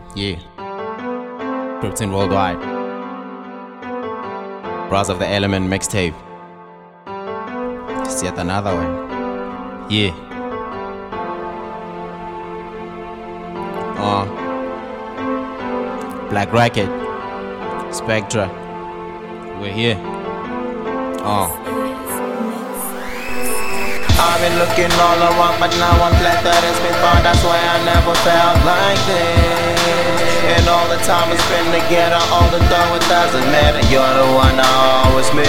Yeah. Krypton Worldwide. Bras of the Element mixtape. Just yet another one. Yeah. Black Racket. Spectra. We're here. I've been looking all around, but now I'm glad that it's been found. That's why I never felt like this. And all the time we spend together, all the though it doesn't matter. You're the one I always miss.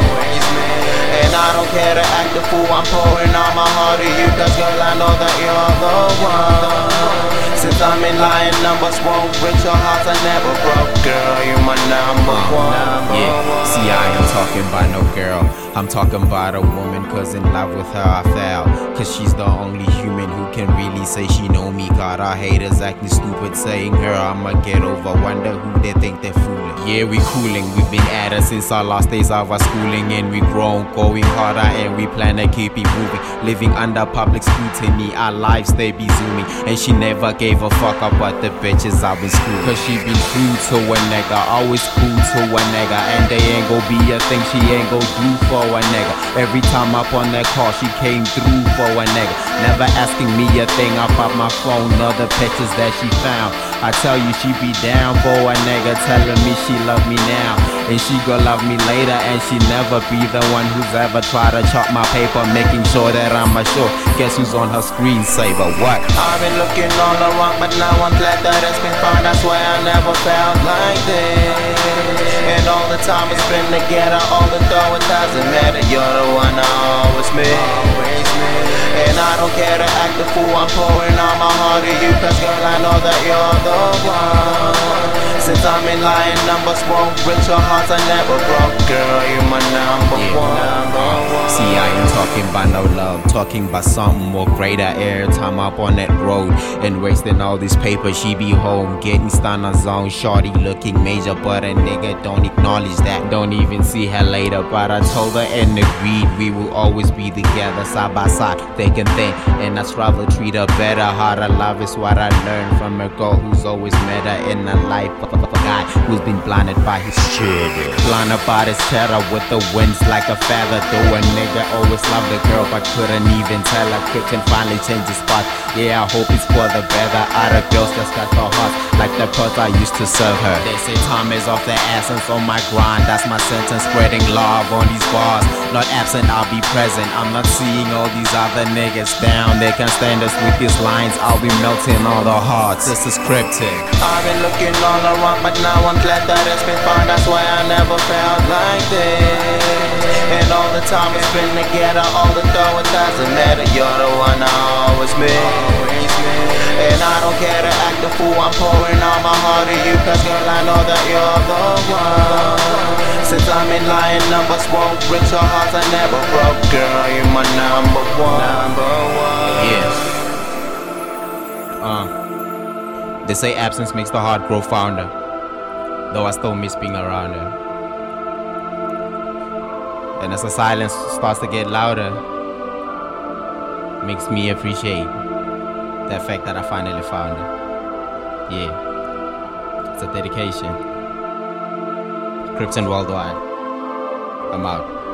And I don't care to act the fool, I'm pouring all my heart to you, cause girl I know that you're the one. Since I'm in lying numbers won't break your hearts, I never broke. Girl, you're my number one. Yeah, see I ain't talking about no girl, I'm talking about a woman, cause in love with her I fell. Cause she's the only human who can really say she know me. God, our haters acting stupid, saying her I'ma get over. Wonder who they think they're fooling. Yeah, we cooling, we've been at it since our last days of our schooling. And we grown, going harder, and we plan to keep it moving. Living under public scrutiny, our lives they be zooming. And she never gave a fuck about the bitches I've been screwing. Cause she been true to a nigga, always cool to a nigga. And they ain't gon' be a thing she ain't gon' do for a nigga. Every time up on that call, she came through for a nigga. Never asking me a thing about my phone or the pictures that she found. I tell you she be down for a nigga, telling me she love me now and she gon' love me later, and she never be the one who's ever try to chop my paper, making sure that I'm assured. Guess who's on her screensaver? What? I've been looking all around, but now I'm glad that it's been found. That's why I never felt like this. And all the time we spend together, all the though it doesn't matter. You're the one I always miss. And I don't care to act the fool, I'm pouring all my heart to you, cause girl I know that you're the one. Since I'm in lying numbers won't break your hearts, I never broke. Girl, you're my number one. See, I ain't talking about no love, talking about something more greater. Airtime up on that road and wasting all this paper. She be home, getting stunned on zone. Shorty looking major, but a nigga don't acknowledge that. Don't even see her later, but I told her and agreed we will always be together, side by side, thick and thin. And I'd rather treat her better. Harder love is what I learned from a girl who's always met her in her life. A guy who's been blinded by his sugar, blinded by his terror with the winds like a feather. Though a nigga always loved the girl, but couldn't even tell her. Couldn't finally change his spot. Yeah, I hope it's for the better. Other girls just got her heart like the pearls I used to serve her. They say time is of the essence on my grind. That's my sentence, spreading love on these bars. Not absent, I'll be present. I'm not seeing all these other niggas down. They can't stand us with these lines. I'll be melting all the hearts. This is Cryptic. I've been looking all around, but now I'm glad that it's been found. That's why I never felt like this. And all the time we spend together, all the though it doesn't matter. You're the one I always miss. And I don't care to act the fool, I'm pouring all my heart to you, cause girl I know that you're the one. Since I'm in lying numbers won't break your hearts, I never broke. Girl, you're my number one. Yes. They say absence makes the heart grow fonder, though I still miss being around her. And as the silence starts to get louder, makes me appreciate the fact that I finally found her. Yeah, it's a dedication. Krypton Worldwide. I'm out.